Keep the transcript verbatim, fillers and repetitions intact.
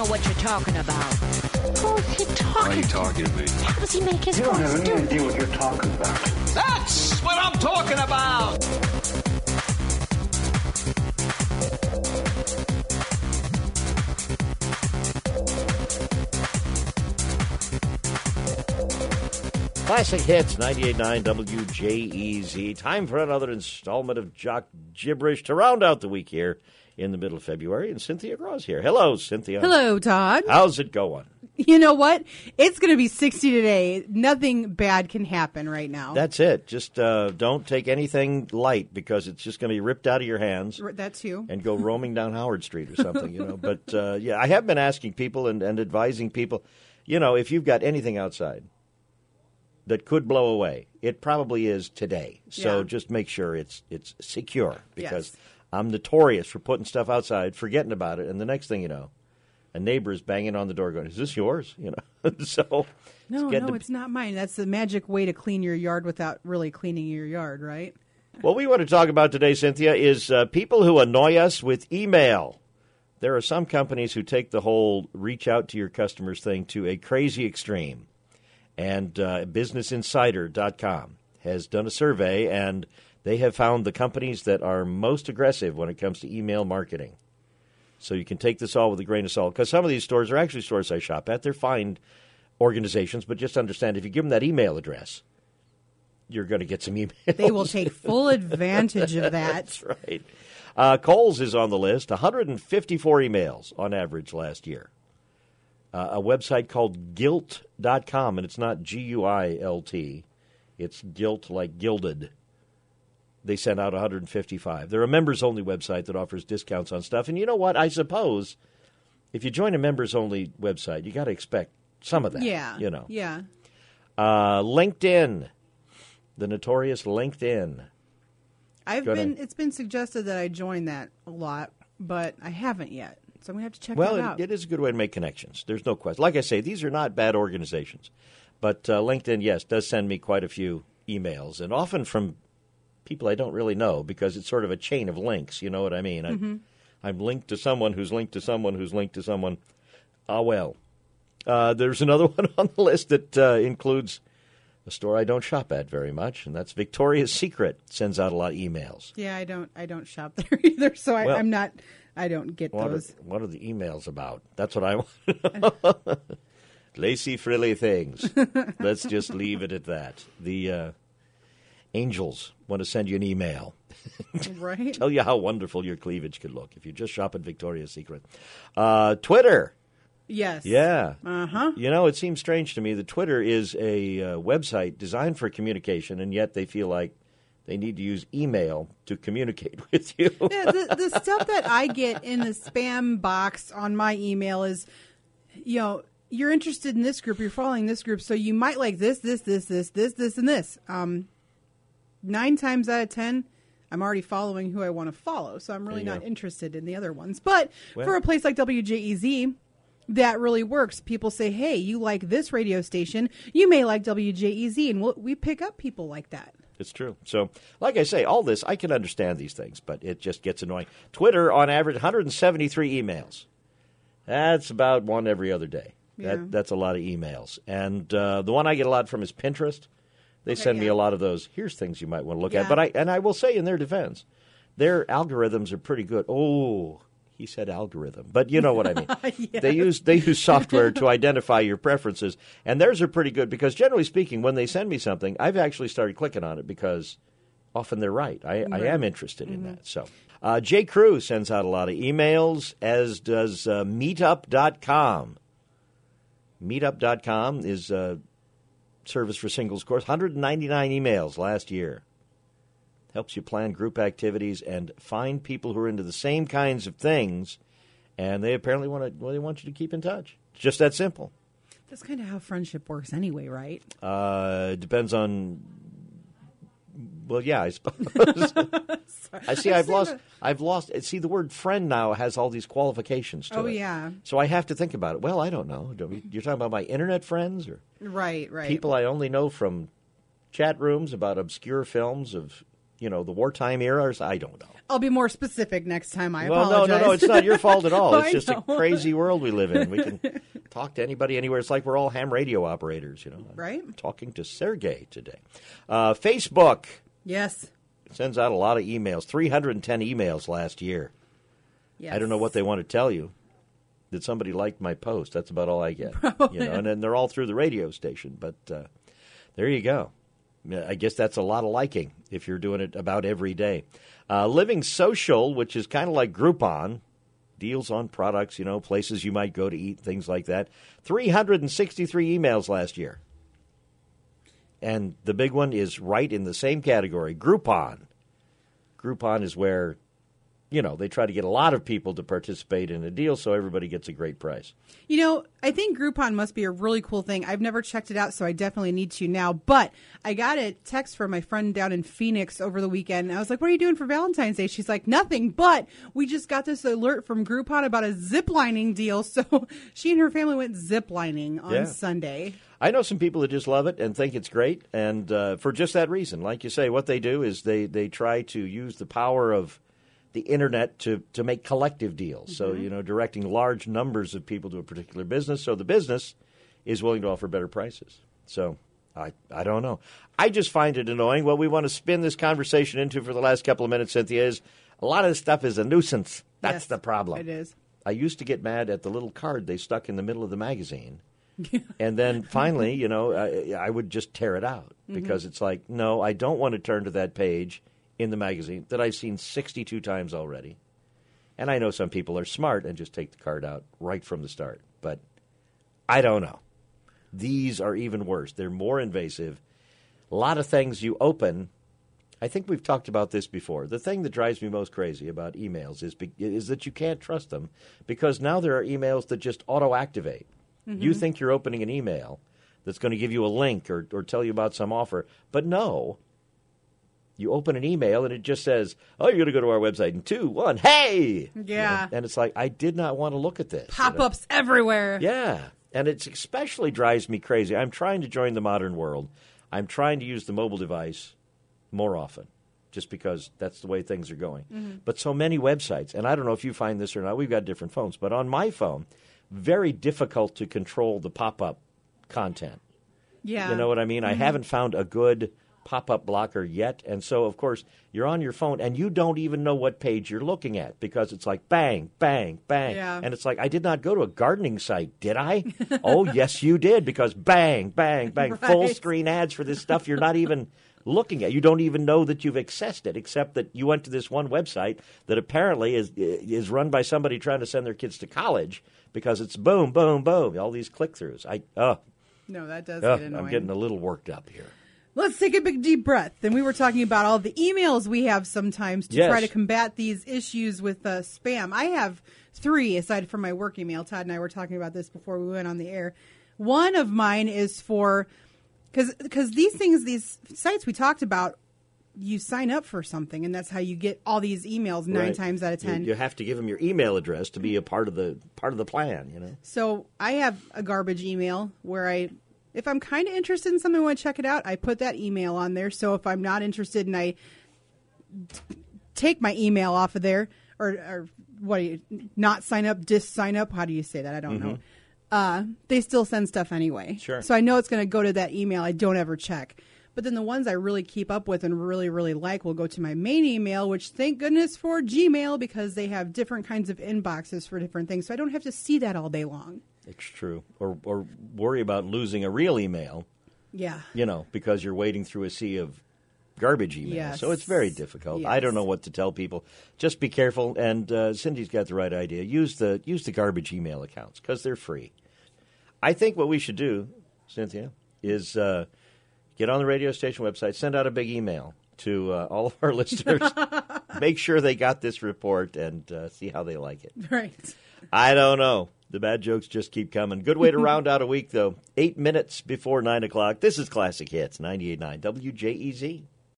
know what you're talking about. Who's he talking Why are you talking to me? How does he make his You don't voice have do? any idea what you're talking about. That's what I'm talking about! Classic Hits, ninety-eight point nine W J E Z. Time for another installment of Jock Gibberish to round out the week here in the middle of February. And Cynthia Graw's here. Hello, Cynthia. Hello, Todd. How's it going? You know what? It's going to be sixty today. Nothing bad can happen right now. That's it. Just uh, don't take anything light because it's just going to be ripped out of your hands. That too. And go roaming down Howard Street or something, you know. But, uh, yeah, I have been asking people and, and advising people, you know, if you've got anything outside that could blow away, it probably is today. So Yeah. just make sure it's it's secure because Yes. I'm notorious for putting stuff outside, forgetting about it, and the next thing you know, a neighbor is banging on the door going, is this yours? You know, so No, getting no, to- it's not mine. That's the magic way to clean your yard without really cleaning your yard, right? What we want to talk about today, Cynthia, is uh, people who annoy us with email. There are some companies who take the whole reach out to your customers thing to a crazy extreme. And uh, Business Insider dot com has done a survey, and they have found the companies that are most aggressive when it comes to email marketing. So you can take this all with a grain of salt, because some of these stores are actually stores I shop at. They're fine organizations, but just understand, if you give them that email address, you're going to get some emails. They will take full advantage of that. That's right. Uh, Kohl's is on the list, one hundred fifty-four emails on average last year. Uh, a website called gilt dot com, and it's not G U I L T. It's gilt like gilded. They sent out one hundred fifty-five. They're a members-only website that offers discounts on stuff. And you know what? I suppose if you join a members-only website, you got to expect some of that. Yeah. You know. Yeah. Uh, LinkedIn, the notorious LinkedIn. I've Gonna- been. It's been suggested that I join that a lot, but I haven't yet. So I'm gonna have to check Well, that it, out. it is a good way to make connections. There's no question. Like I say, these are not bad organizations. But uh, LinkedIn, yes, does send me quite a few emails, and often from people I don't really know, because it's sort of a chain of links. You know what I mean? Mm-hmm. I, I'm linked to someone who's linked to someone who's linked to someone. Ah, well. Uh, there's another one on the list that uh, includes a store I don't shop at very much, and that's Victoria's Secret. Sends out a lot of emails. Yeah, I don't. I don't shop there either, so I, Well, I'm not. I don't get What are, those. what are the emails about? That's what I want to know. Lacy, frilly things. Let's just leave it at that. The uh, angels want to send you an email. Right? Tell you how wonderful your cleavage could look if you just shop at Victoria's Secret. Uh, Twitter. Yes. Yeah. Uh huh. You know, it seems strange to me that Twitter is a uh, website designed for communication, and yet they feel like they need to use email to communicate with you. Yeah, the, the stuff that I get in the spam box on my email is, you know, you're interested in this group, you're following this group, so you might like this, this, this, this, this, this, and this. Um, nine times out of ten, I'm already following who I want to follow, so I'm really There you not go. interested in the other ones. But Well- for a place like W J E Z, that really works. People say, hey, you like this radio station, you may like W J E Z, and we'll, we pick up people like that. It's true. So, like I say, all this, I can understand these things, but it just gets annoying. Twitter, on average, one hundred seventy-three emails. That's about one every other day. Yeah. That, that's a lot of emails. And uh, the one I get a lot from is Pinterest. They Okay, send me yeah. a lot of those. Here's things you might want to look Yeah. at. But I and I will say, in their defense, their algorithms are pretty good. Oh, he said algorithm, but you know what I mean. They use they use software to identify your preferences, and theirs are pretty good because, generally speaking, when they send me something, I've actually started clicking on it because often they're right. I, I am interested in that. So, uh, J. Crew sends out a lot of emails, as does uh, Meetup dot com. Meetup dot com is a service for singles course. one hundred ninety-nine emails last year. Helps you plan group activities and find people who are into the same kinds of things, and they apparently want to. Well, they want you to keep in touch. It's just that simple. That's kind of how friendship works anyway, right? Uh, it depends on. Well, yeah, I suppose. I see. I've lost. I've lost. See, the word "friend" now has all these qualifications to Oh, it. yeah. So I have to think about it. Well, I don't know. Do we- You're talking about my internet friends or Right, right. people I only know from chat rooms about obscure films of you know, the wartime eras? I don't know. I'll be more specific next time. I well, apologize. no, no, no. It's not your fault at all. It's I just know. a crazy world we live in. We can talk to anybody anywhere. It's like we're all ham radio operators, you know. Right. I'm talking to Sergey today. Uh, Facebook Yes. sends out a lot of emails. three hundred ten emails last year. Yes. I don't know what they want to tell you. That somebody liked my post. That's about all I get. Probably. You know, and then they're all through the radio station. But uh, there you go. I guess that's a lot of liking if you're doing it about every day. Uh, Living Social, which is kind of like Groupon, deals on products, you know, places you might go to eat, things like that. three hundred sixty-three emails last year. And the big one is right in the same category, Groupon. Groupon is where, you know, they try to get a lot of people to participate in a deal so everybody gets a great price. You know, I think Groupon must be a really cool thing. I've never checked it out, so I definitely need to now. But I got a text from my friend down in Phoenix over the weekend. And I was like, what are you doing for Valentine's Day? She's like, nothing. But we just got this alert from Groupon about a ziplining deal. So she and her family went ziplining on Yeah. Sunday. I know some people that just love it and think it's great. And uh, for just that reason, like you say, what they do is they, they try to use the power of the internet to, to make collective deals. Mm-hmm. So, you know, directing large numbers of people to a particular business. So the business is willing to offer better prices. So I, I don't know. I just find it annoying. What we want to spin this conversation into for the last couple of minutes, Cynthia, is a lot of this stuff is a nuisance. That's Yes, the problem. It is. I used to get mad at the little card they stuck in the middle of the magazine. And then finally, you know, I, I would just tear it out because mm-hmm. it's like, no, I don't want to turn to that page in the magazine that I've seen sixty-two times already. And I know some people are smart and just take the card out right from the start. But I don't know. These are even worse. They're more invasive. A lot of things you open. I think we've talked about this before. The thing that drives me most crazy about emails is, be, is that you can't trust them because now there are emails that just auto-activate. Mm-hmm. You think you're opening an email that's going to give you a link or, or tell you about some offer. But no. You open an email and it just says, oh, you're going to go to our website in two, one, hey! Yeah. You know? And it's like, I did not want to look at this. Pop-ups you know? everywhere. Yeah. And it especially drives me crazy. I'm trying to join the modern world. I'm trying to use the mobile device more often just because that's the way things are going. Mm-hmm. But so many websites, and I don't know if you find this or not. We've got different phones. But on my phone, very difficult to control the pop-up content. Yeah. You know what I mean? Mm-hmm. I haven't found a good pop-up blocker yet. And so, of course, you're on your phone and you don't even know what page you're looking at because it's like bang, bang, bang. Yeah. And it's like, I did not go to a gardening site, did I? Oh, yes, you did because bang, bang, bang. Right. Full screen ads for this stuff you're not even looking at. You don't even know that you've accessed it except that you went to this one website that apparently is is run by somebody trying to send their kids to college because it's boom, boom, boom, all these click-throughs. I, oh, No, that does oh get annoying. I'm getting a little worked up here. Let's take a big deep breath. And we were talking about all the emails we have sometimes to Yes. try to combat these issues with uh, spam. I have three aside from my work email. Todd and I were talking about this before we went on the air. One of mine is for, because these things, these sites we talked about, you sign up for something, and that's how you get all these emails nine Right. times out of ten. You, you have to give them your email address to be a part of the part of the plan, you know. So I have a garbage email where I, if I'm kind of interested in something, I want to check it out, I put that email on there. So if I'm not interested and I t- take my email off of there, or, or what do you, not sign up, dis sign up, how do you say that? I don't Mm-hmm. know. Uh, they still send stuff anyway. Sure. So I know it's going to go to that email I don't ever check. But then the ones I really keep up with and really, really like will go to my main email, which thank goodness for Gmail because they have different kinds of inboxes for different things. So I don't have to see that all day long. It's true. Or or worry about losing a real email, Yeah. you know, because you're wading through a sea of garbage emails. Yes. So it's very difficult. I don't Yes. know what to tell people. Just be careful. And uh, Cindy's got the right idea. Use the use the garbage email accounts because they're free. I think what we should do, Cynthia, is uh, get on the radio station website, send out a big email to uh, all of our listeners, make sure they got this report, and uh, see how they like it. Right. I don't know. The bad jokes just keep coming. Good way to round out a week, though. Eight minutes before nine o'clock. This is Classic Hits, ninety-eight point nine W J E Z.